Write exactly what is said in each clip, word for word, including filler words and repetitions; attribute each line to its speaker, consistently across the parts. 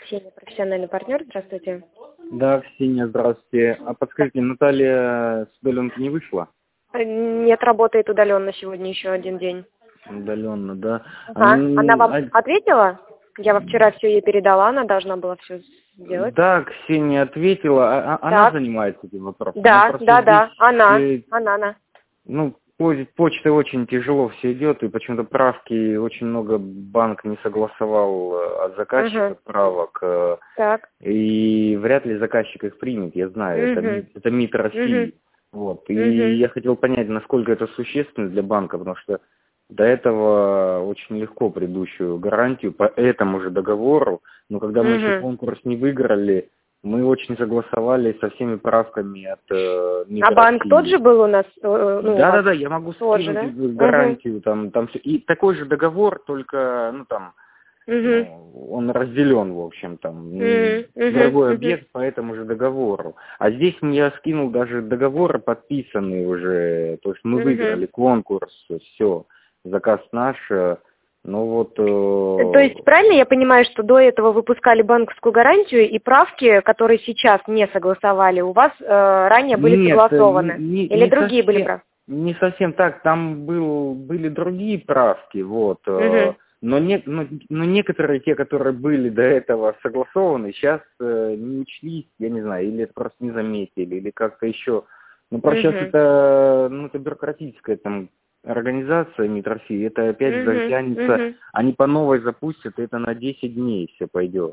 Speaker 1: Ксения, профессиональный партнер. Здравствуйте.
Speaker 2: Да, Ксения, здравствуйте. А подскажите, Наталья с удаленки не вышла?
Speaker 1: Нет, работает удаленно сегодня еще один день.
Speaker 2: Удаленно, да.
Speaker 1: Ага.
Speaker 2: Они-
Speaker 1: Она вам
Speaker 2: а-
Speaker 1: ответила? Я вам вчера все ей передала, она должна была все сделать.
Speaker 2: Да, Ксения ответила. А- а- Она
Speaker 1: Так.
Speaker 2: занимается этим вопросом.
Speaker 1: Да,
Speaker 2: Ну, просто
Speaker 1: да, да,
Speaker 2: здесь,
Speaker 1: она,
Speaker 2: э,
Speaker 1: она, она.
Speaker 2: Ну, по- почтой очень тяжело все идет, и почему-то правки очень много банк не согласовал э, от заказчика
Speaker 1: Мгм.
Speaker 2: правок, э,
Speaker 1: Так.
Speaker 2: и вряд ли заказчик их примет, я знаю, это,
Speaker 1: Мгм.
Speaker 2: МИД- это МИД России.
Speaker 1: Мгм.
Speaker 2: Вот. И
Speaker 1: Мгм.
Speaker 2: я хотел понять, насколько это существенно для банка, потому что до этого очень легко предыдущую гарантию по этому же договору, но когда мы еще
Speaker 1: Мгм.
Speaker 2: конкурс не выиграли, мы очень согласовали со всеми правками от э, МИД
Speaker 1: А банк
Speaker 2: России.
Speaker 1: тот же был у нас? э, Ну, у
Speaker 2: Да,
Speaker 1: вас
Speaker 2: да, да, я могу
Speaker 1: тот же,
Speaker 2: скинуть
Speaker 1: да?
Speaker 2: эту гарантию, там, там все. И такой же договор, только, ну там,
Speaker 1: Угу.
Speaker 2: ну, он разделен, в общем, там, м,
Speaker 1: Угу.
Speaker 2: другой
Speaker 1: Угу.
Speaker 2: объект по этому же договору. А здесь я скинул даже договоры подписанные уже, то есть мы выиграли конкурс, все, заказ наш, э, ну вот... э,
Speaker 1: То есть правильно я понимаю, что до этого выпускали банковскую гарантию и правки, которые сейчас не согласовали, у вас э, ранее были
Speaker 2: Нет,
Speaker 1: согласованы?
Speaker 2: не,
Speaker 1: Или
Speaker 2: не
Speaker 1: другие были
Speaker 2: совсем,
Speaker 1: правки?
Speaker 2: не совсем так. Там был, были другие правки, вот. э,
Speaker 1: Угу.
Speaker 2: Но, не, но, но некоторые те, которые были до этого согласованы, сейчас э, не учли, я не знаю, или это просто не заметили, или как-то еще. Ну, просто сейчас
Speaker 1: Угу.
Speaker 2: это, ну, это бюрократическая там организация МИД России, это опять
Speaker 1: Угу.
Speaker 2: затянется,
Speaker 1: Угу.
Speaker 2: они по новой запустят, это на десять дней все пойдет.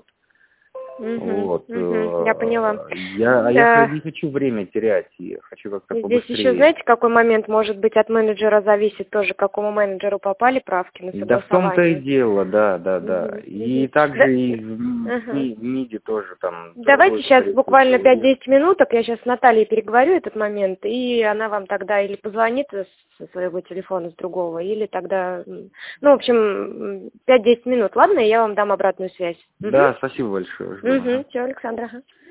Speaker 1: Угу.
Speaker 2: Вот.
Speaker 1: Угу. Я поняла.
Speaker 2: э, Я, а я х-
Speaker 1: Да.
Speaker 2: не хочу время терять, я хочу как-то
Speaker 1: Здесь еще,
Speaker 2: побыстрее.
Speaker 1: знаете, какой момент может быть от менеджера зависит тоже, к какому менеджеру попали правки на
Speaker 2: Да в том-то и
Speaker 1: согласование.
Speaker 2: дело, да, да, да.
Speaker 1: Мгм,
Speaker 2: И
Speaker 1: мгм. Да.
Speaker 2: также и в м- в
Speaker 1: Ага.
Speaker 2: ми- в МИДе тоже там
Speaker 1: Давайте
Speaker 2: другой
Speaker 1: сейчас
Speaker 2: третий
Speaker 1: буквально
Speaker 2: человек.
Speaker 1: пять-десять минуток, я сейчас с Натальей переговорю этот момент, и она вам тогда или позвонит с- со своего телефона, с другого, или тогда, м, ну, в общем, пять-десять минут, ладно, и я вам дам обратную связь.
Speaker 2: Да, спасибо большое, жду.
Speaker 1: Угу. Все, Александра. Ага.